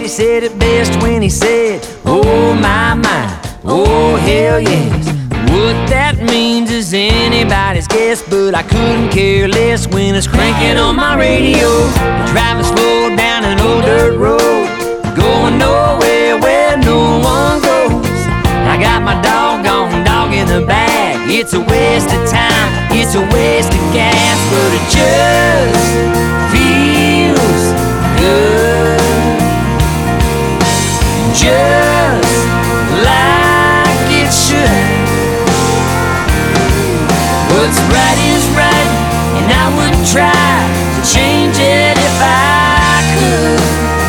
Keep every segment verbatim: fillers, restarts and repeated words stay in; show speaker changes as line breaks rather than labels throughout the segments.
Eddie said it best when he said, oh my, my, oh hell yes. What that means is anybody's guess, but I couldn't care less when it's cranking on my radio. Driving slow down an old dirt road, going nowhere where no one goes. I got my doggone dog in the bag. It's a waste of time, it's a waste of gas, but it just feels good. Just like it should. What's right is right, and I wouldn't try to change it if I could.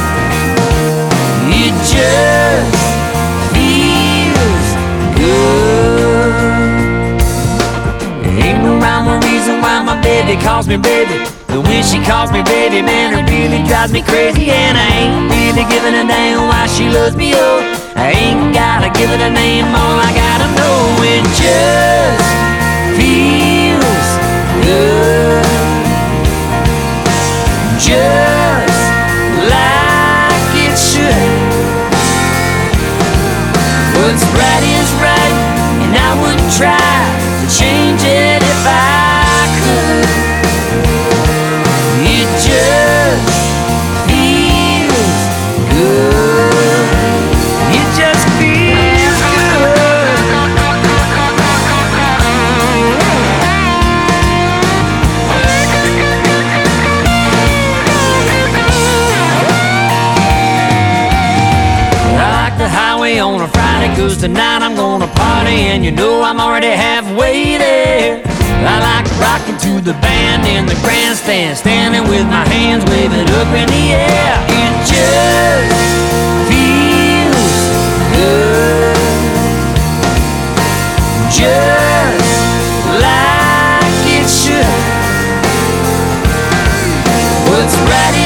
It just feels good. Ain't no rhyme or reason why my baby calls me baby, but when she calls me baby, man, it really drives me crazy. And I ain't really giving a damn why she loves me, oh, I ain't gotta give it a name, all I gotta know, it just feels good. Just like it should. What's right is right, and I wouldn't try to change it if I could. It just feels good. It just feels good. I like the highway on a Friday, 'cause tonight I'm gonna party, and you know I'm already halfway there. I like rocking to the band in the grandstand, standing with my hands waving up in the air. It just feels good. Just like it should. What's right